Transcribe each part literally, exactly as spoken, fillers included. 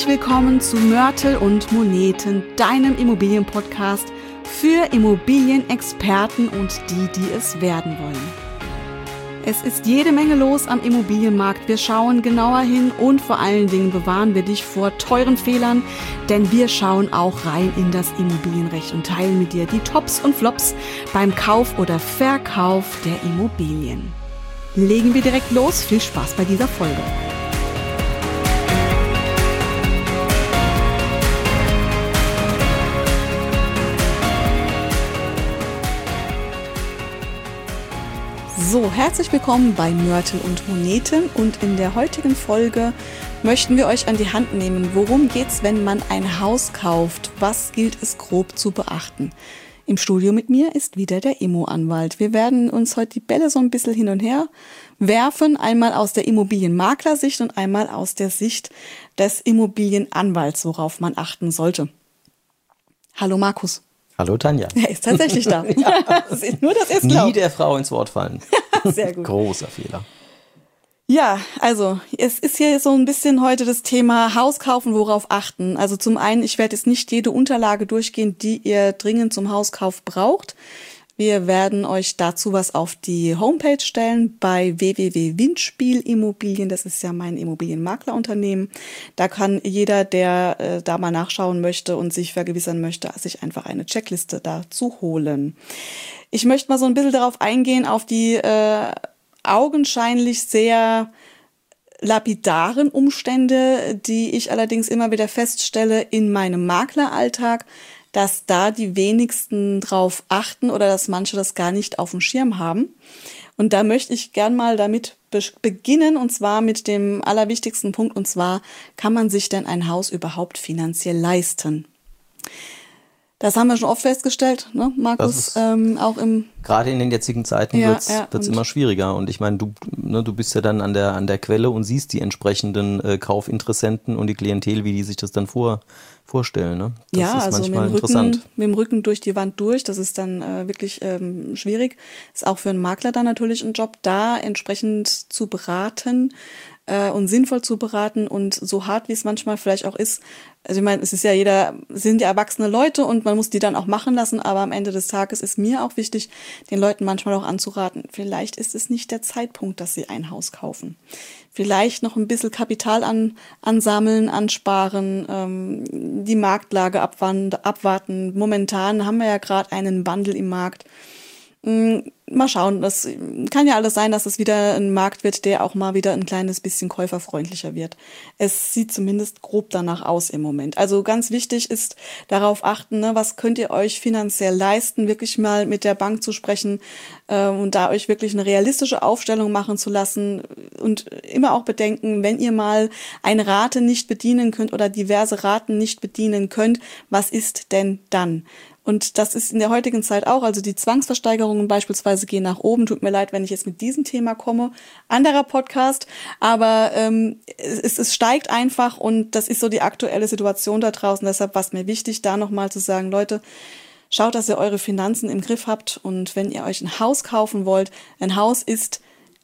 Herzlich willkommen zu Mörtel und Moneten, deinem Immobilienpodcast für Immobilienexperten und die, die es werden wollen. Es ist jede Menge los am Immobilienmarkt. Wir schauen genauer hin und vor allen Dingen bewahren wir dich vor teuren Fehlern, denn wir schauen auch rein in das Immobilienrecht und teilen mit dir die Tops und Flops beim Kauf oder Verkauf der Immobilien. Legen wir direkt los. Viel Spaß bei dieser Folge. So, herzlich willkommen bei Mörtel und Moneten und in der heutigen Folge möchten wir euch an die Hand nehmen, worum geht's, wenn man ein Haus kauft, was gilt es grob zu beachten. Im Studio mit mir ist wieder der Immo-Anwalt. Wir werden uns heute die Bälle so ein bisschen hin und her werfen, einmal aus der Immobilienmaklersicht und einmal aus der Sicht des Immobilienanwalts, worauf man achten sollte. Hallo Markus. Hallo Tanja. Er ist tatsächlich da. Ja. Nur das ist Nie der Frau ins Wort fallen. Sehr gut. Großer Fehler. Ja, also es ist hier so ein bisschen heute das Thema Haus kaufen, worauf achten. Also zum einen, ich werde jetzt nicht jede Unterlage durchgehen, die ihr dringend zum Hauskauf braucht. Wir werden euch dazu was auf die Homepage stellen bei w w w punkt windspiel immobilien. Das ist ja mein Immobilienmaklerunternehmen. Da kann jeder, der äh, da mal nachschauen möchte und sich vergewissern möchte, sich einfach eine Checkliste dazu holen. Ich möchte mal so ein bisschen darauf eingehen, auf die äh, augenscheinlich sehr lapidaren Umstände, die ich allerdings immer wieder feststelle in meinem Makleralltag, dass da die wenigsten drauf achten oder dass manche das gar nicht auf dem Schirm haben. Und da möchte ich gern mal damit be- beginnen, und zwar mit dem allerwichtigsten Punkt, und zwar, kann man sich denn ein Haus überhaupt finanziell leisten? Das haben wir schon oft festgestellt, ne, Markus, ähm, auch im... Gerade in den jetzigen Zeiten ja, wird's, ja, wird's immer schwieriger. Und ich meine, du, ne, du bist ja dann an der, an der Quelle und siehst die entsprechenden äh, Kaufinteressenten und die Klientel, wie die sich das dann vor, vorstellen. Ne? Das ja, ist also manchmal mit dem, interessant. Rücken, mit dem Rücken durch die Wand durch, das ist dann äh, wirklich ähm, schwierig. Ist auch für einen Makler dann natürlich ein Job, da entsprechend zu beraten äh, und sinnvoll zu beraten und so hart, wie es manchmal vielleicht auch ist. Also ich meine, es ist ja jeder, es sind ja erwachsene Leute und man muss die dann auch machen lassen, aber am Ende des Tages ist mir auch wichtig, den Leuten manchmal auch anzuraten, vielleicht ist es nicht der Zeitpunkt, dass sie ein Haus kaufen. Vielleicht noch ein bisschen Kapital an, ansammeln, ansparen, ähm, die Marktlage abwand, abwarten. Momentan haben wir ja gerade einen Wandel im Markt. Ähm, mal schauen, das kann ja alles sein, dass es wieder ein Markt wird, der auch mal wieder ein kleines bisschen käuferfreundlicher wird. Es sieht zumindest grob danach aus im Moment. Also ganz wichtig ist darauf achten, ne, was könnt ihr euch finanziell leisten, wirklich mal mit der Bank zu sprechen äh, und da euch wirklich eine realistische Aufstellung machen zu lassen und immer auch bedenken, wenn ihr mal eine Rate nicht bedienen könnt oder diverse Raten nicht bedienen könnt, was ist denn dann? Und das ist in der heutigen Zeit auch, also die Zwangsversteigerungen beispielsweise gehen nach oben. Tut mir leid, wenn ich jetzt mit diesem Thema komme. Anderer Podcast, aber ähm, es, es steigt einfach und das ist so die aktuelle Situation da draußen. Deshalb war es mir wichtig, da nochmal zu sagen, Leute, schaut, dass ihr eure Finanzen im Griff habt und wenn ihr euch ein Haus kaufen wollt, ein Haus ist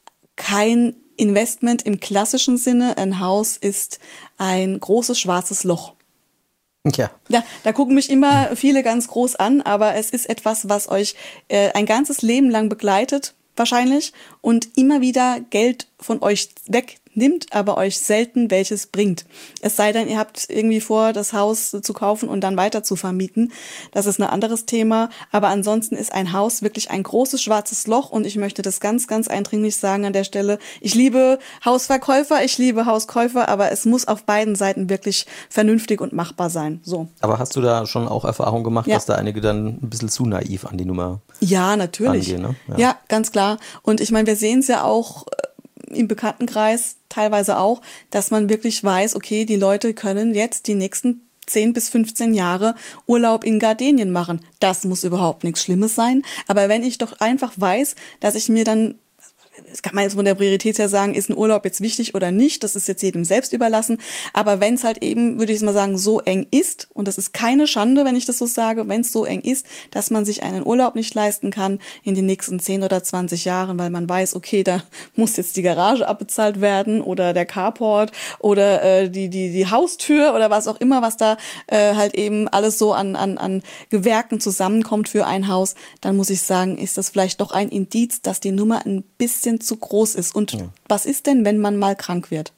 kein Investment im klassischen Sinne, ein Haus ist ein großes schwarzes Loch. Ja. Ja, da gucken mich immer viele ganz groß an, aber es ist etwas, was euch äh, ein ganzes Leben lang begleitet, wahrscheinlich, und immer wieder Geld von euch wegnimmt, aber euch selten welches bringt. Es sei denn, ihr habt irgendwie vor, das Haus zu kaufen und dann weiter zu vermieten. Das ist ein anderes Thema, aber ansonsten ist ein Haus wirklich ein großes schwarzes Loch und ich möchte das ganz, ganz eindringlich sagen an der Stelle. Ich liebe Hausverkäufer, ich liebe Hauskäufer, aber es muss auf beiden Seiten wirklich vernünftig und machbar sein. So. Aber hast du da schon auch Erfahrung gemacht, ja. dass da einige dann ein bisschen zu naiv an die Nummer Ja, natürlich. rangehen, ne? Ja. ja, ganz klar. Und ich meine, wir sehen es ja auch im Bekanntenkreis teilweise auch, dass man wirklich weiß, okay, die Leute können jetzt die nächsten zehn bis fünfzehn Jahre Urlaub in Gardenien machen. Das muss überhaupt nichts Schlimmes sein. Aber wenn ich doch einfach weiß, dass ich mir dann das kann man jetzt von der Priorität her sagen, ist ein Urlaub jetzt wichtig oder nicht, das ist jetzt jedem selbst überlassen, aber wenn es halt eben, würde ich mal sagen, so eng ist, und das ist keine Schande, wenn ich das so sage, wenn es so eng ist, dass man sich einen Urlaub nicht leisten kann in den nächsten zehn oder zwanzig Jahren, weil man weiß, okay, da muss jetzt die Garage abbezahlt werden oder der Carport oder äh, die die die Haustür oder was auch immer, was da äh, halt eben alles so an an an Gewerken zusammenkommt für ein Haus, dann muss ich sagen, ist das vielleicht doch ein Indiz, dass die Nummer ein bisschen zu groß ist. Und ja. Was ist denn, wenn man mal krank wird?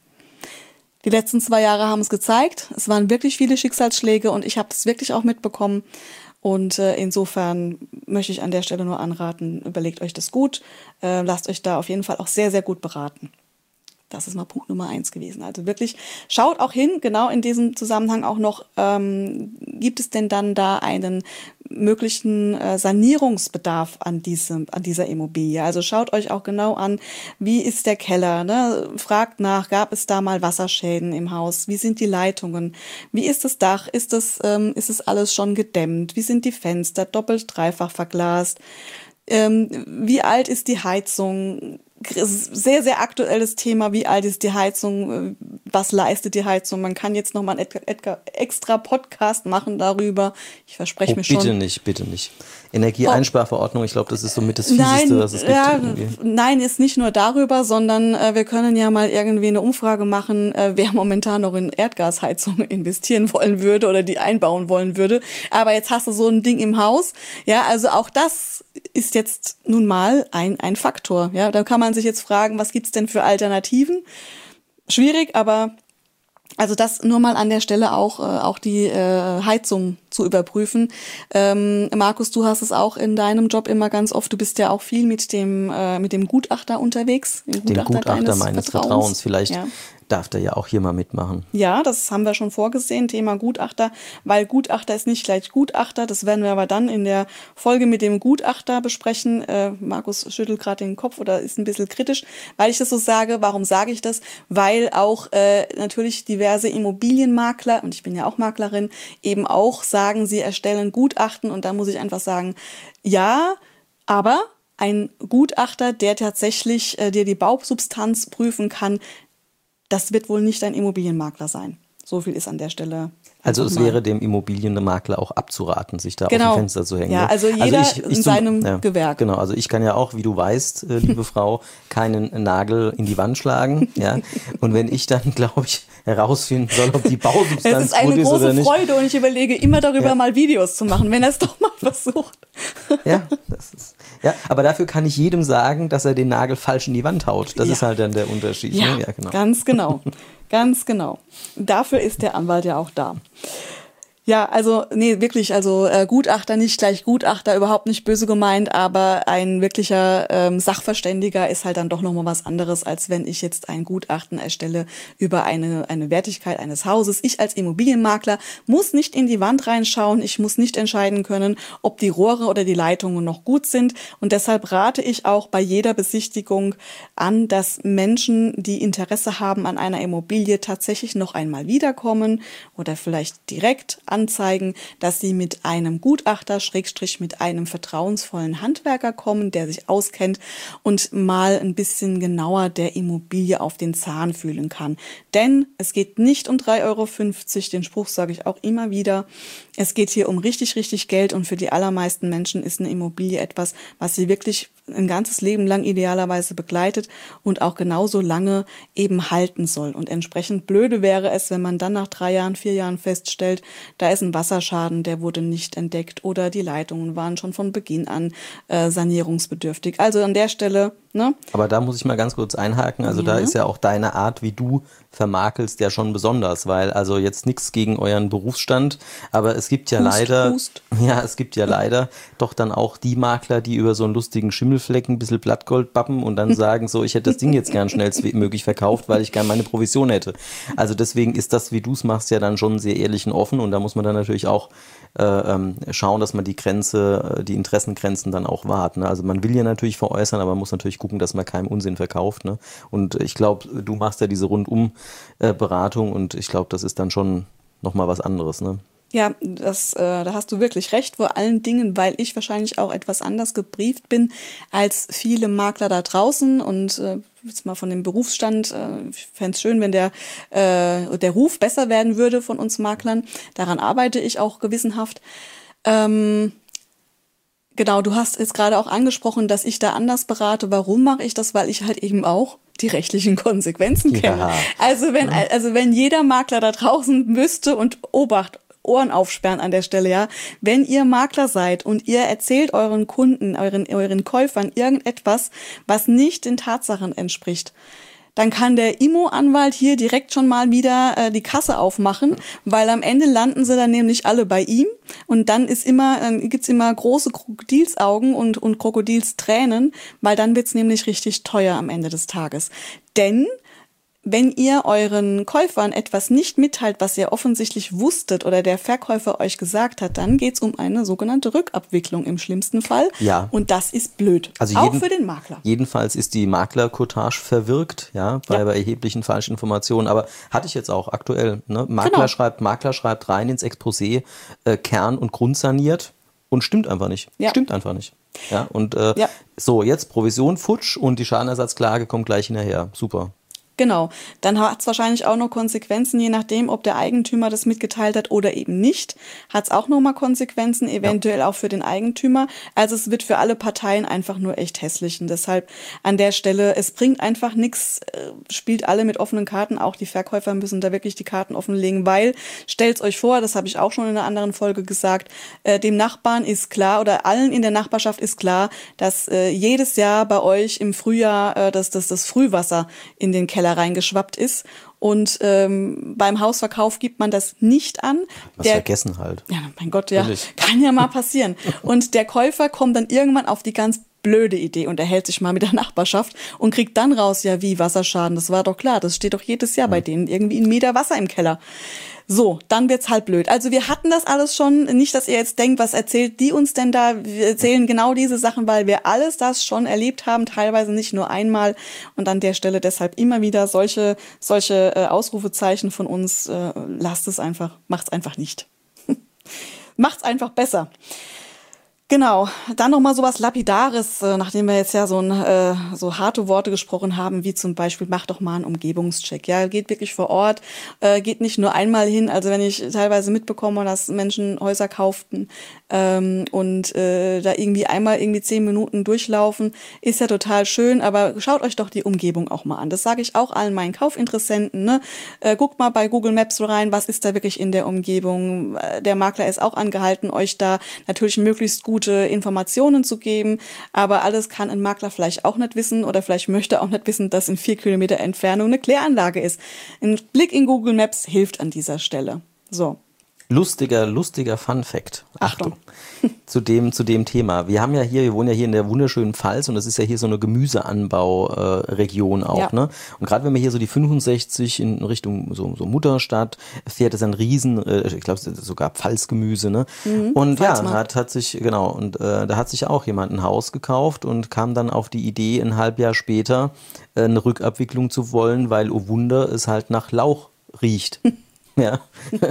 Die letzten zwei Jahre haben es gezeigt. Es waren wirklich viele Schicksalsschläge und ich habe das wirklich auch mitbekommen. Und äh, insofern möchte ich an der Stelle nur anraten, überlegt euch das gut, äh, lasst euch da auf jeden Fall auch sehr, sehr gut beraten. Das ist mal Punkt Nummer eins gewesen. Also wirklich, schaut auch hin, genau in diesem Zusammenhang auch noch, ähm, gibt es denn dann da einen möglichen äh, Sanierungsbedarf an diesem, an dieser Immobilie? Also schaut euch auch genau an, wie ist der Keller, ne? Fragt nach, gab es da mal Wasserschäden im Haus? Wie sind die Leitungen? Wie ist das Dach? Ist das, ähm, ist es alles schon gedämmt? Wie sind die Fenster? Doppelt, dreifach verglast? Ähm, wie alt ist die Heizung? Sehr, sehr aktuelles Thema, wie alt ist die Heizung, was leistet die Heizung. Man kann jetzt nochmal einen extra Podcast machen darüber. Ich verspreche oh, mir schon. Bitte nicht, bitte nicht. Energieeinsparverordnung, ich glaube, das ist somit das Fieseste, nein, was es gibt. Ja, nein, ist nicht nur darüber, sondern äh, wir können ja mal irgendwie eine Umfrage machen, äh, wer momentan noch in Erdgasheizung investieren wollen würde oder die einbauen wollen würde. Aber jetzt hast du so ein Ding im Haus. Ja, also auch das ist jetzt nun mal ein, ein Faktor. Ja, da kann man sich jetzt fragen, was gibt's denn für Alternativen? Schwierig, aber also das nur mal an der Stelle auch, äh, auch die äh, Heizung zu überprüfen. Ähm, Markus, du hast es auch in deinem Job immer ganz oft. Du bist ja auch viel mit dem äh, mit dem Gutachter unterwegs. Dem Gutachter, Den Gutachter meines Vertrauens. Vertrauens. Vielleicht ja. Darf der ja auch hier mal mitmachen. Ja, das haben wir schon vorgesehen, Thema Gutachter, weil Gutachter ist nicht gleich Gutachter. Das werden wir aber dann in der Folge mit dem Gutachter besprechen. Äh, Markus schüttelt gerade den Kopf oder ist ein bisschen kritisch, weil ich das so sage. Warum sage ich das? Weil auch äh, natürlich diverse Immobilienmakler, und ich bin ja auch Maklerin, eben auch sagen, sie erstellen Gutachten. Und da muss ich einfach sagen, ja, aber ein Gutachter, der tatsächlich äh, dir die Bausubstanz prüfen kann, das wird wohl nicht ein Immobilienmakler sein. So viel ist an der Stelle. Also es wäre dem Immobilienmakler auch abzuraten, sich da genau. auf dem Fenster zu hängen. Ja, also jeder also ich, ich in seinem ja, Gewerk. Genau, also ich kann ja auch, wie du weißt, äh, liebe Frau, keinen Nagel in die Wand schlagen. Ja. Und wenn ich dann, glaube ich, herausfinden soll, ob die Bausubstanz ist eine gut ist oder nicht. große Freude und ich überlege immer darüber ja. mal Videos zu machen, wenn er es doch mal versucht. Ja, das ist, ja, aber dafür kann ich jedem sagen, dass er den Nagel falsch in die Wand haut. Das ja. ist halt dann der Unterschied. Ja, ne? ja genau. ganz genau. Ganz genau. Dafür ist der Anwalt ja auch da. Ja, also nee, wirklich, also äh, Gutachter nicht gleich Gutachter, überhaupt nicht böse gemeint, aber ein wirklicher ähm, Sachverständiger ist halt dann doch nochmal was anderes, als wenn ich jetzt ein Gutachten erstelle über eine eine Wertigkeit eines Hauses. Ich als Immobilienmakler muss nicht in die Wand reinschauen, ich muss nicht entscheiden können, ob die Rohre oder die Leitungen noch gut sind, und deshalb rate ich auch bei jeder Besichtigung an, dass Menschen, die Interesse haben an einer Immobilie, tatsächlich noch einmal wiederkommen oder vielleicht direkt anzeigen, dass sie mit einem Gutachter, Schrägstrich mit einem vertrauensvollen Handwerker kommen, der sich auskennt und mal ein bisschen genauer der Immobilie auf den Zahn fühlen kann. Denn es geht nicht um drei Euro fünfzig, den Spruch sage ich auch immer wieder. Es geht hier um richtig, richtig Geld, und für die allermeisten Menschen ist eine Immobilie etwas, was sie wirklich ein ganzes Leben lang idealerweise begleitet und auch genauso lange eben halten soll. Und entsprechend blöde wäre es, wenn man dann nach drei Jahren, vier Jahren feststellt, da ist ein Wasserschaden, der wurde nicht entdeckt oder die Leitungen waren schon von Beginn an äh, sanierungsbedürftig. Also an der Stelle, ne? Aber da muss ich mal ganz kurz einhaken. Also ja. da ist ja auch deine Art, wie du vermakelst, ja schon besonders, weil also jetzt nichts gegen euren Berufsstand, aber es gibt ja Hust, leider, Hust. ja, es gibt ja leider doch dann auch die Makler, die über so einen lustigen Schimmelfleck ein bisschen Blattgold bappen und dann sagen so, ich hätte das Ding jetzt gern schnellstmöglich verkauft, weil ich gern meine Provision hätte. Also deswegen ist das, wie du es machst, ja dann schon sehr ehrlich und offen, und da muss man dann natürlich auch äh, ähm, schauen, dass man die Grenze, die Interessengrenzen dann auch wahrt. Ne? Also man will ja natürlich veräußern, aber man muss natürlich gucken, dass man keinem Unsinn verkauft. Ne? Und ich glaube, du machst ja diese Rundum-Beratung, und ich glaube, das ist dann schon nochmal was anderes. Ne? Ja, das, äh, da hast du wirklich recht, vor allen Dingen, weil ich wahrscheinlich auch etwas anders gebrieft bin als viele Makler da draußen und äh, jetzt mal von dem Berufsstand, äh, ich fände es schön, wenn der, äh, der Ruf besser werden würde von uns Maklern. Daran arbeite ich auch gewissenhaft. Ähm, genau, du hast jetzt gerade auch angesprochen, dass ich da anders berate. Warum mache ich das? Weil ich halt eben auch die rechtlichen Konsequenzen kenne. Ja. Also wenn, also wenn jeder Makler da draußen wüsste und Obacht, Ohren aufsperren an der Stelle, ja. Wenn ihr Makler seid und ihr erzählt euren Kunden, euren, euren Käufern irgendetwas, was nicht den Tatsachen entspricht, dann kann der I M O-Anwalt hier direkt schon mal wieder äh, die Kasse aufmachen, weil am Ende landen sie dann nämlich alle bei ihm und dann ist immer, dann gibt's immer große Krokodilsaugen und, und Krokodilstränen, weil dann wird's nämlich richtig teuer am Ende des Tages. Denn wenn ihr euren Käufern etwas nicht mitteilt, was ihr offensichtlich wusstet oder der Verkäufer euch gesagt hat, dann geht's um eine sogenannte Rückabwicklung im schlimmsten Fall. Ja. Und das ist blöd. Also auch jeden, für den Makler. Jedenfalls ist die Maklercottage verwirkt, ja, bei, ja. bei erheblichen Falschinformationen. Aber hatte ich jetzt auch aktuell. Ne? Makler genau. schreibt, Makler schreibt rein ins Exposé, äh, Kern- und Grundsaniert und stimmt einfach nicht. Ja. Stimmt einfach nicht. Ja. Und äh, ja. so, jetzt Provision futsch und die Schadenersatzklage kommt gleich hinterher. Super. Genau, dann hat es wahrscheinlich auch noch Konsequenzen, je nachdem, ob der Eigentümer das mitgeteilt hat oder eben nicht, hat es auch nochmal Konsequenzen, eventuell ja. auch für den Eigentümer. Also es wird für alle Parteien einfach nur echt hässlich und deshalb an der Stelle, es bringt einfach nichts, spielt alle mit offenen Karten, auch die Verkäufer müssen da wirklich die Karten offenlegen, weil, stellt's euch vor, das habe ich auch schon in einer anderen Folge gesagt, äh, dem Nachbarn ist klar oder allen in der Nachbarschaft ist klar, dass äh, jedes Jahr bei euch im Frühjahr äh, das, das, das Frühwasser in den Keller reingeschwappt ist und ähm, beim Hausverkauf gibt man das nicht an. Was der, vergessen halt. Ja, mein Gott, ja, Natürlich. Kann ja mal passieren. Und der Käufer kommt dann irgendwann auf die ganz blöde Idee und erhält sich mal mit der Nachbarschaft und kriegt dann raus, ja wie, Wasserschaden, das war doch klar, das steht doch jedes Jahr ja. bei denen irgendwie ein Meter Wasser im Keller. So, dann wird's halt blöd. Also wir hatten das alles schon, nicht, dass ihr jetzt denkt, was erzählt die uns denn da? Wir erzählen genau diese Sachen, weil wir alles das schon erlebt haben, teilweise nicht nur einmal. Und an der Stelle deshalb immer wieder solche solche äh, Ausrufezeichen von uns. Äh, lasst es einfach, macht's einfach nicht. Macht's einfach besser. Genau, dann nochmal sowas Lapidares, äh, nachdem wir jetzt ja so, ein, äh, so harte Worte gesprochen haben, wie zum Beispiel, mach doch mal einen Umgebungscheck. Ja, geht wirklich vor Ort, äh, geht nicht nur einmal hin. Also wenn ich teilweise mitbekomme, dass Menschen Häuser kauften ähm, und äh, da irgendwie einmal irgendwie zehn Minuten durchlaufen, ist ja total schön, aber schaut euch doch die Umgebung auch mal an. Das sage ich auch allen meinen Kaufinteressenten. Ne? Äh, guckt mal bei Google Maps rein, was ist da wirklich in der Umgebung. Der Makler ist auch angehalten, euch da natürlich möglichst gut Informationen zu geben, aber alles kann ein Makler vielleicht auch nicht wissen oder vielleicht möchte auch nicht wissen, dass in vier Kilometer Entfernung eine Kläranlage ist. Ein Blick in Google Maps hilft an dieser Stelle. So. Lustiger, lustiger Fun-Fact. Achtung. Achtung. zu dem, zu dem Thema. Wir haben ja hier, wir wohnen ja hier in der wunderschönen Pfalz und das ist ja hier so eine Gemüseanbauregion äh, auch, ja. ne? Und gerade wenn man hier so die fünfundsechzig in Richtung so, so Mutterstadt fährt, ist ein Riesen, äh, ich glaube sogar Pfalzgemüse, ne? Mhm, und Pfalzmarkt. ja, hat, hat sich, genau, und äh, da hat sich auch jemand ein Haus gekauft und kam dann auf die Idee, ein halbes Jahr später äh, eine Rückabwicklung zu wollen, weil, oh Wunder, es halt nach Lauch riecht. Ja,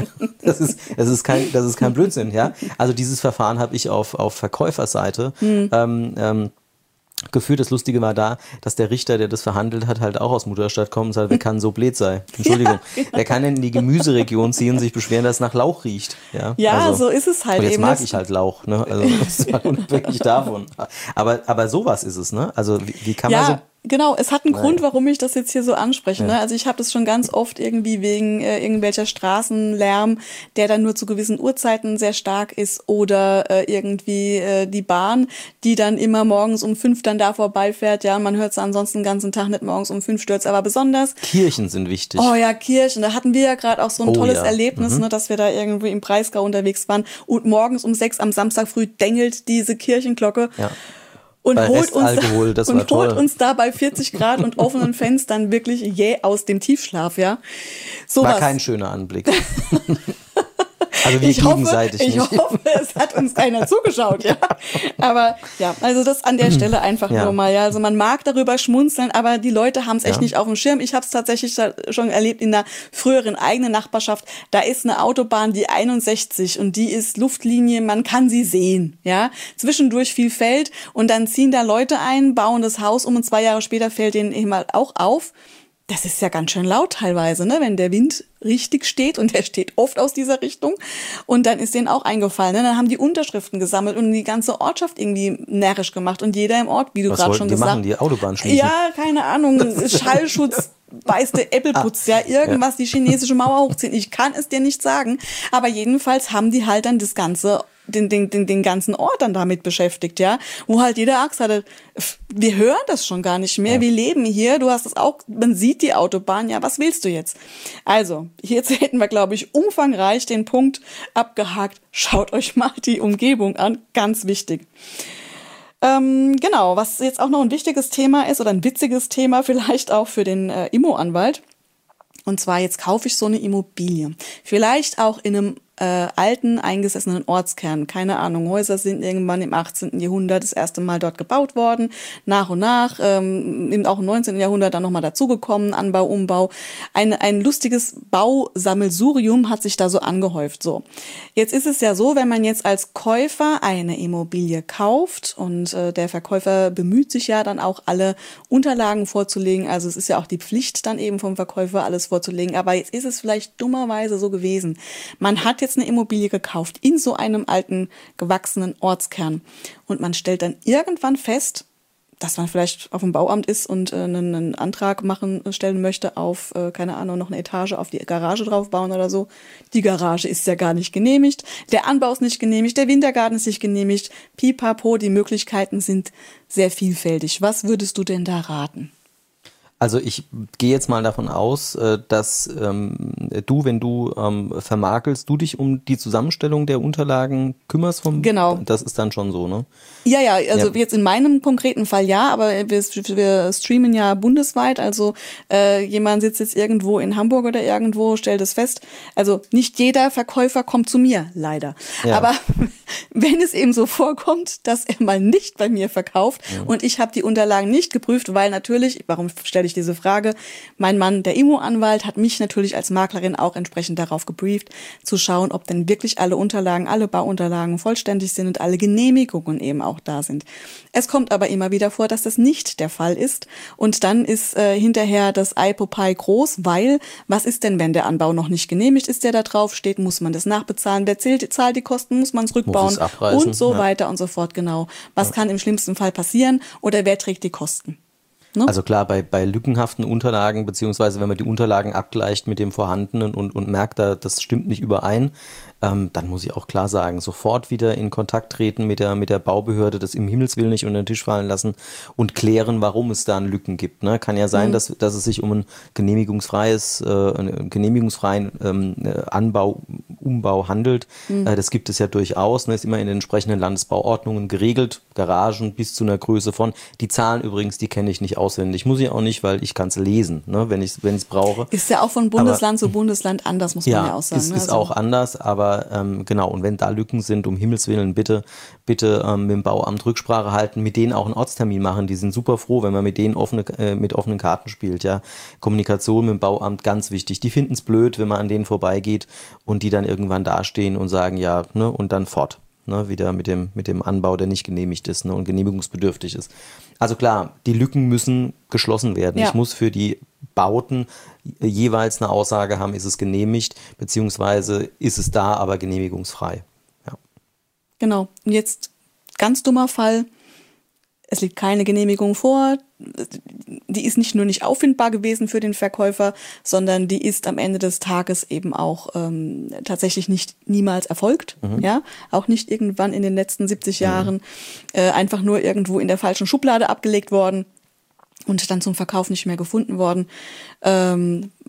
das ist, das ist kein, das ist kein Blödsinn, ja. Also dieses Verfahren habe ich auf, auf Verkäuferseite mhm. ähm, ähm, geführt. Das Lustige war da, dass der Richter, der das verhandelt hat, halt auch aus Mutterstadt kommt und sagt, wer kann so blöd sein? Entschuldigung. Ja, genau. Wer kann denn in die Gemüseregion ziehen und sich beschweren, dass es nach Lauch riecht? Ja, ja also, so ist es halt. Und jetzt eben mag ich halt Lauch, ne? Also das ist unabhängig davon. Aber, aber sowas ist es, ne? Also wie, wie kann ja. man so... Genau, es hat einen Nein. Grund, warum ich das jetzt hier so anspreche. Ja. Ne? Also ich habe das schon ganz oft irgendwie wegen äh, irgendwelcher Straßenlärm, der dann nur zu gewissen Uhrzeiten sehr stark ist oder äh, irgendwie äh, die Bahn, die dann immer morgens um fünf dann da vorbeifährt. Ja, man hört es ansonsten den ganzen Tag nicht morgens um fünf stört's, aber besonders. Kirchen sind wichtig. Oh ja, Kirchen. Da hatten wir ja gerade auch so ein oh, tolles ja. Erlebnis, mhm. ne, dass wir da irgendwie im Breisgau unterwegs waren und morgens um sechs am Samstag früh dengelt diese Kirchenglocke. Ja. Und, holt uns, Alkohol, das und war toll. holt uns da bei vierzig Grad und offenen Fenstern wirklich jäh aus dem Tiefschlaf, ja. So war was. kein schöner Anblick. Also wir ich hoffe, gegenseitig ich nicht. hoffe, es hat uns keiner zugeschaut, ja. Aber ja, also das an der Stelle einfach Ja. nur mal, ja. Also man mag darüber schmunzeln, aber die Leute haben es echt Ja. nicht auf dem Schirm. Ich habe es tatsächlich schon erlebt in einer früheren eigenen Nachbarschaft. Da ist eine Autobahn, die einundsechzig und die ist Luftlinie, man kann sie sehen, ja. Zwischendurch viel Feld und dann ziehen da Leute ein, bauen das Haus um und zwei Jahre später fällt denen eben halt auch auf. Das ist ja ganz schön laut teilweise, ne, wenn der Wind richtig steht und der steht oft aus dieser Richtung und dann ist denen auch eingefallen, ne? Dann haben die Unterschriften gesammelt und die ganze Ortschaft irgendwie närrisch gemacht und jeder im Ort, wie du gerade schon die gesagt hast. machen, die Autobahn schließen? Ja, keine Ahnung, Schallschutz, weiße Äppelputz, ja, irgendwas, die chinesische Mauer hochziehen. Ich kann es dir nicht sagen, aber jedenfalls haben die halt dann das ganze Den, den, den, den ganzen Ort dann damit beschäftigt, ja, wo halt jeder Angst hatte, wir hören das schon gar nicht mehr, ja. Wir leben hier, du hast es auch, man sieht die Autobahn, ja, was willst du jetzt? Also, jetzt hätten wir, glaube ich, umfangreich den Punkt abgehakt, schaut euch mal die Umgebung an, ganz wichtig. Ähm, genau, was jetzt auch noch ein wichtiges Thema ist oder ein witziges Thema vielleicht auch für den äh, Immo-Anwalt, und zwar jetzt kaufe ich so eine Immobilie, vielleicht auch in einem äh, alten, eingesessenen Ortskern. Keine Ahnung, Häuser sind irgendwann im achtzehnten Jahrhundert das erste Mal dort gebaut worden. Nach und nach, ähm, eben auch im neunzehnten Jahrhundert dann nochmal dazugekommen, Anbau, Umbau. Ein, ein lustiges Bausammelsurium hat sich da so angehäuft. So, jetzt ist es ja so, wenn man jetzt als Käufer eine Immobilie kauft und äh, der Verkäufer bemüht sich ja dann auch, alle Unterlagen vorzulegen. Also es ist ja auch die Pflicht dann eben vom Verkäufer, alles vorzulegen. Aber jetzt ist es vielleicht dummerweise so gewesen. Man hat jetzt eine Immobilie gekauft in so einem alten, gewachsenen Ortskern. Und man stellt dann irgendwann fest, dass man vielleicht auf dem Bauamt ist und äh, einen, einen Antrag machen, stellen möchte auf, äh, keine Ahnung, noch eine Etage auf die Garage draufbauen oder so. Die Garage ist ja gar nicht genehmigt, der Anbau ist nicht genehmigt, der Wintergarten ist nicht genehmigt. Pipapo, die Möglichkeiten sind sehr vielfältig. Was würdest du denn da raten? Also ich gehe jetzt mal davon aus, dass ähm, du, wenn du ähm, vermakelst, du dich um die Zusammenstellung der Unterlagen kümmerst vom. Genau. Das ist dann schon so, ne? Ja, ja, also ja. Jetzt in meinem konkreten Fall ja, aber wir, wir streamen ja bundesweit, also äh, jemand sitzt jetzt irgendwo in Hamburg oder irgendwo, stellt es fest. Also nicht jeder Verkäufer kommt zu mir, leider. Ja. Aber wenn es eben so vorkommt, dass er mal nicht bei mir verkauft ja. und ich habe die Unterlagen nicht geprüft, weil natürlich, warum stelle ich diese Frage, mein Mann, der Immo-Anwalt, hat mich natürlich als Maklerin auch entsprechend darauf gebrieft, zu schauen, ob denn wirklich alle Unterlagen, alle Bauunterlagen vollständig sind und alle Genehmigungen eben auch da sind. Es kommt aber immer wieder vor, dass das nicht der Fall ist und dann ist äh, hinterher das Ei-Popeye groß, weil was ist denn, wenn der Anbau noch nicht genehmigt ist, der da drauf steht, muss man das nachbezahlen, wer zählt, zahlt die Kosten, muss man es rückbauen und so ja. weiter und so fort, genau. Was ja. kann im schlimmsten Fall passieren oder wer trägt die Kosten? Ne? Also klar, bei, bei lückenhaften Unterlagen, beziehungsweise wenn man die Unterlagen abgleicht mit dem Vorhandenen und, und merkt, da, das stimmt nicht überein, ähm, dann muss ich auch klar sagen, sofort wieder in Kontakt treten mit der, mit der Baubehörde, das im Himmelswillen nicht unter den Tisch fallen lassen und klären, warum es da Lücken gibt. Ne? Kann ja sein, mhm. dass, dass es sich um ein genehmigungsfreies, äh, einen genehmigungsfreien ähm, Anbau, Umbau handelt. Mhm. Äh, das gibt es ja durchaus, ne? Ist immer in den entsprechenden Landesbauordnungen geregelt, Garagen bis zu einer Größe von. Die Zahlen übrigens, die kenne ich nicht auswendig. Muss ich auch nicht, weil ich kann es lesen, ne? wenn ich es wenn ich's brauche. Ist ja auch von Bundesland aber, zu Bundesland anders, muss man ja, ja auch sagen. Ist, ne? ist also. auch anders, aber ähm, genau, und wenn da Lücken sind, um Himmels Willen, bitte, bitte ähm, mit dem Bauamt Rücksprache halten, mit denen auch einen Ortstermin machen. Die sind super froh, wenn man mit denen offene, äh, mit offenen Karten spielt. Ja, Kommunikation mit dem Bauamt, ganz wichtig. Die finden es blöd, wenn man an denen vorbeigeht und die dann irgendwann dastehen und sagen, ja, ne, und dann fort. Ne, wieder mit dem, mit dem Anbau, der nicht genehmigt ist, ne, und genehmigungsbedürftig ist. Also klar, die Lücken müssen geschlossen werden. Ja. Ich muss für die Bauten jeweils eine Aussage haben, ist es genehmigt, beziehungsweise ist es da, aber genehmigungsfrei. Ja. Genau. Und jetzt ganz dummer Fall, es liegt keine Genehmigung vor, die ist nicht nur nicht auffindbar gewesen für den Verkäufer, sondern die ist am Ende des Tages eben auch ähm, tatsächlich nicht niemals erfolgt, mhm. ja, auch nicht irgendwann in den letzten siebzig Jahren mhm. äh, einfach nur irgendwo in der falschen Schublade abgelegt worden und dann zum Verkauf nicht mehr gefunden worden. Ähm,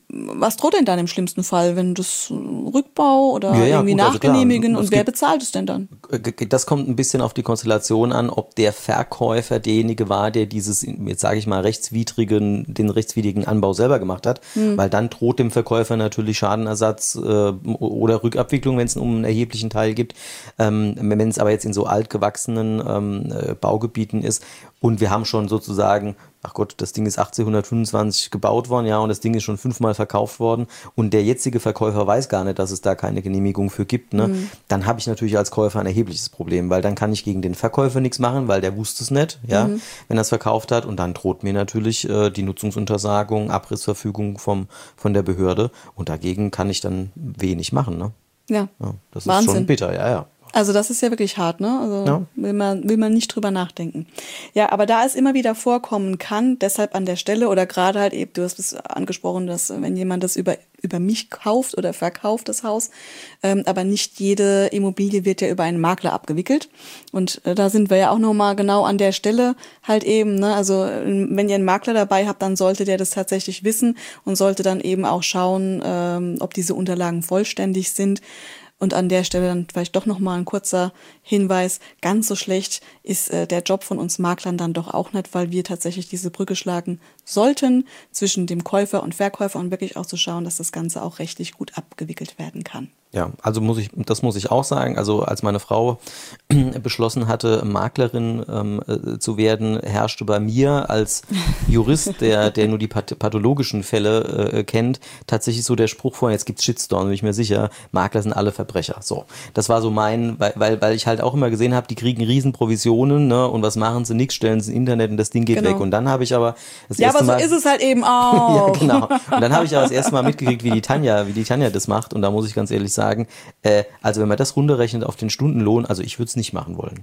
was droht denn dann im schlimmsten Fall, wenn das Rückbau oder ja, ja, irgendwie gut, nachgenehmigen also und wer bezahlt es denn dann? Das kommt ein bisschen auf die Konstellation an, ob der Verkäufer derjenige war, der dieses, jetzt sage ich mal, rechtswidrigen, den rechtswidrigen Anbau selber gemacht hat, hm. weil dann droht dem Verkäufer natürlich Schadenersatz äh, oder Rückabwicklung, wenn es um einen erheblichen Teil gibt. Ähm, wenn es aber jetzt in so altgewachsenen ähm, äh, Baugebieten ist und wir haben schon sozusagen, ach Gott, das Ding ist achtzehnhundertfünfundzwanzig gebaut worden, ja, und das Ding ist schon fünfmal verkauft worden und der jetzige Verkäufer weiß gar nicht, dass es da keine Genehmigung für gibt, ne? Mhm. Dann habe ich natürlich als Käufer ein erhebliches Problem, weil dann kann ich gegen den Verkäufer nichts machen, weil der wusste es nicht, ja, mhm. wenn er es verkauft hat und dann droht mir natürlich äh, die Nutzungsuntersagung, Abrissverfügung vom, von der Behörde und dagegen kann ich dann wenig machen, ne? Ja, ja das Wahnsinn. ist schon bitter, ja, ja. Also das ist ja wirklich hart, ne? Also ja. will man, will man nicht drüber nachdenken. Ja, aber da es immer wieder vorkommen kann, deshalb an der Stelle oder gerade halt eben, du hast es angesprochen, dass wenn jemand das über, über mich kauft oder verkauft, das Haus, ähm, aber nicht jede Immobilie wird ja über einen Makler abgewickelt. Und äh, da sind wir ja auch nochmal genau an der Stelle halt eben, ne? Also wenn ihr einen Makler dabei habt, dann sollte der das tatsächlich wissen und sollte dann eben auch schauen, ähm, ob diese Unterlagen vollständig sind. Und an der Stelle dann vielleicht doch nochmal ein kurzer Hinweis, ganz so schlecht ist äh, der Job von uns Maklern dann doch auch nicht, weil wir tatsächlich diese Brücke schlagen sollten zwischen dem Käufer und Verkäufer und wirklich auch zu schauen, dass das Ganze auch rechtlich gut abgewickelt werden kann. Ja, also muss ich, das muss ich auch sagen. Also als meine Frau beschlossen hatte, Maklerin ähm, äh, zu werden, herrschte bei mir als Jurist, der der nur die pathologischen Fälle äh, kennt, tatsächlich so der Spruch vor, jetzt gibt's Shitstorm, bin ich mir sicher, Makler sind alle Verbrecher. So, das war so mein, weil weil, weil ich halt auch immer gesehen habe, die kriegen Riesenprovisionen, ne, und was machen sie? Nix, stellen sie ins Internet und das Ding geht genau. weg. Und dann habe ich aber das ja, erste aber so Mal, ist es halt eben auch. Ja, genau. Und dann habe ich aber das erste Mal mitgekriegt, wie die Tanja, wie die Tanja das macht. Und da muss ich ganz ehrlich sagen, sagen, äh, also wenn man das runterrechnet auf den Stundenlohn, also ich würde es nicht machen wollen.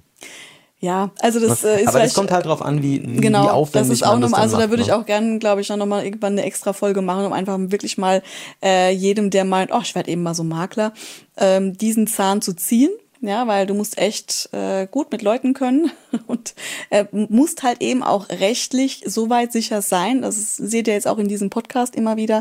Ja, also das äh, ist aber es kommt halt drauf an, wie, wie, genau, wie aufwendig das ist auch man das noch, dann also macht, da würde ne? ich auch gerne, glaube ich, noch mal irgendwann eine extra Folge machen, um einfach wirklich mal äh, jedem, der meint, oh, ich werde eben mal so Makler, ähm, diesen Zahn zu ziehen. Ja, weil du musst echt äh, gut mit Leuten können und äh, musst halt eben auch rechtlich so weit sicher sein, das ist, seht ihr jetzt auch in diesem Podcast immer wieder,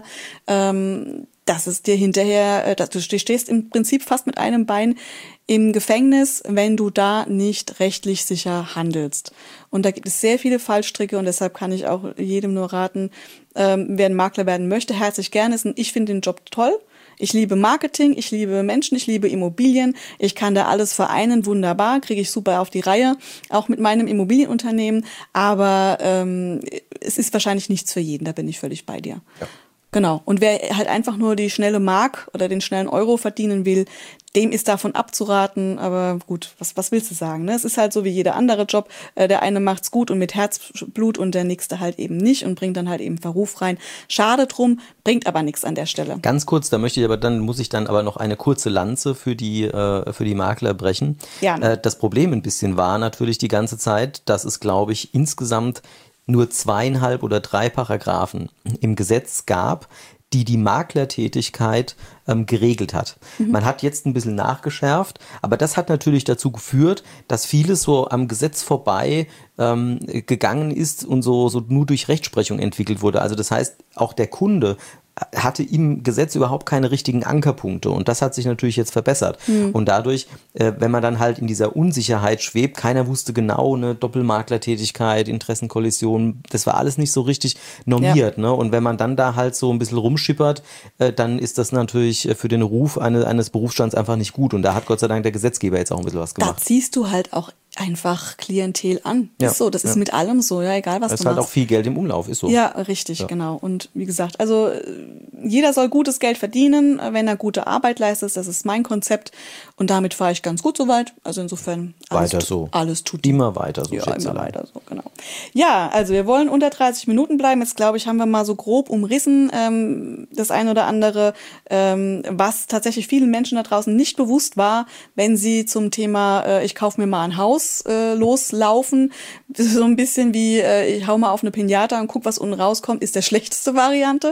ähm, dass es dir hinterher, äh, dass du stehst im Prinzip fast mit einem Bein im Gefängnis, wenn du da nicht rechtlich sicher handelst. Und da gibt es sehr viele Fallstricke und deshalb kann ich auch jedem nur raten, ähm, wer ein Makler werden möchte, herzlich gerne. Ich finde den Job toll. Ich liebe Marketing, ich liebe Menschen, ich liebe Immobilien. Ich kann da alles vereinen, wunderbar, kriege ich super auf die Reihe, auch mit meinem Immobilienunternehmen. Aber ähm, es ist wahrscheinlich nichts für jeden, da bin ich völlig bei dir. Ja. Genau. Und wer halt einfach nur die schnelle Mark oder den schnellen Euro verdienen will, dem ist davon abzuraten. Aber gut, was, was willst du sagen? Ne? Es ist halt so wie jeder andere Job. Äh, der eine macht's gut und mit Herzblut und der nächste halt eben nicht und bringt dann halt eben Verruf rein. Schade drum, bringt aber nichts an der Stelle. Ganz kurz, da möchte ich aber dann, muss ich dann aber noch eine kurze Lanze für die, äh, für die Makler brechen. Ja. Äh, das Problem ein bisschen war natürlich die ganze Zeit, dass es, glaube ich, insgesamt nur zweieinhalb oder drei Paragraphen im Gesetz gab, die die Maklertätigkeit ähm, geregelt hat. Mhm. Man hat jetzt ein bisschen nachgeschärft, aber das hat natürlich dazu geführt, dass vieles so am Gesetz vorbei ähm, gegangen ist und so, so nur durch Rechtsprechung entwickelt wurde. Also das heißt, auch der Kunde hatte im Gesetz überhaupt keine richtigen Ankerpunkte und das hat sich natürlich jetzt verbessert. Mhm. Und dadurch, äh, wenn man dann halt in dieser Unsicherheit schwebt, keiner wusste genau, eine Doppelmaklertätigkeit, Interessenkollision, das war alles nicht so richtig normiert. Ja. Ne? Und wenn man dann da halt so ein bisschen rumschippert, äh, dann ist das natürlich für den Ruf eine, eines Berufsstands einfach nicht gut und da hat Gott sei Dank der Gesetzgeber jetzt auch ein bisschen was gemacht. Da ziehst du halt auch einfach Klientel an. Ja, ist so, das ja. ist mit allem so, ja, egal was das du machst. Es ist halt machst. auch viel Geld im Umlauf, ist so. Ja, richtig, ja. genau. Und wie gesagt, also jeder soll gutes Geld verdienen, wenn er gute Arbeit leistet. Das ist mein Konzept und damit fahre ich ganz gut soweit. Also insofern alles, weiter so. alles tut. Immer weiter so. Ja, immer weiter so, genau. Ja, also wir wollen unter dreißig Minuten bleiben. Jetzt glaube ich, haben wir mal so grob umrissen ähm, das ein oder andere, ähm, was tatsächlich vielen Menschen da draußen nicht bewusst war, wenn sie zum Thema äh, ich kaufe mir mal ein Haus äh, loslaufen. Das ist so ein bisschen wie äh, ich hau mal auf eine Pinata und guck, was unten rauskommt, ist der schlechteste Variante.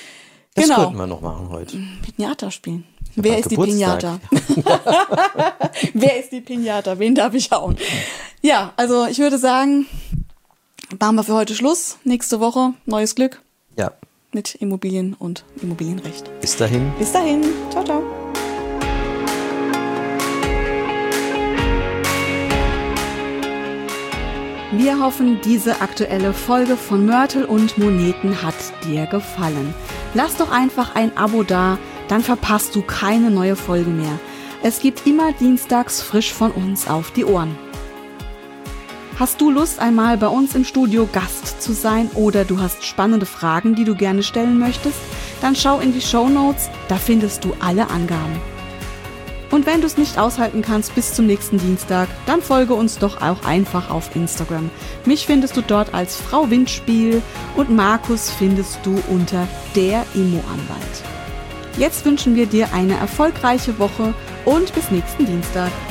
Das genau. könnten wir noch machen heute. Pinata spielen. Wer ist Geburtstag. die Pinata? Wer ist die Pinata? Wen darf ich hauen? Ja, also ich würde sagen, machen wir für heute Schluss. Nächste Woche neues Glück. Ja. mit Immobilien und Immobilienrecht. Bis dahin. Bis dahin. Ciao, ciao. Wir hoffen, diese aktuelle Folge von Mörtel und Moneten hat dir gefallen. Lass doch einfach ein Abo da, dann verpasst du keine neue Folge mehr. Es gibt immer dienstags frisch von uns auf die Ohren. Hast du Lust, einmal bei uns im Studio Gast zu sein oder du hast spannende Fragen, die du gerne stellen möchtest? Dann schau in die Shownotes, da findest du alle Angaben. Und wenn du es nicht aushalten kannst bis zum nächsten Dienstag, dann folge uns doch auch einfach auf Instagram. Mich findest du dort als Frau Windspiel und Markus findest du unter der Immo-Anwalt. Jetzt wünschen wir dir eine erfolgreiche Woche und bis nächsten Dienstag.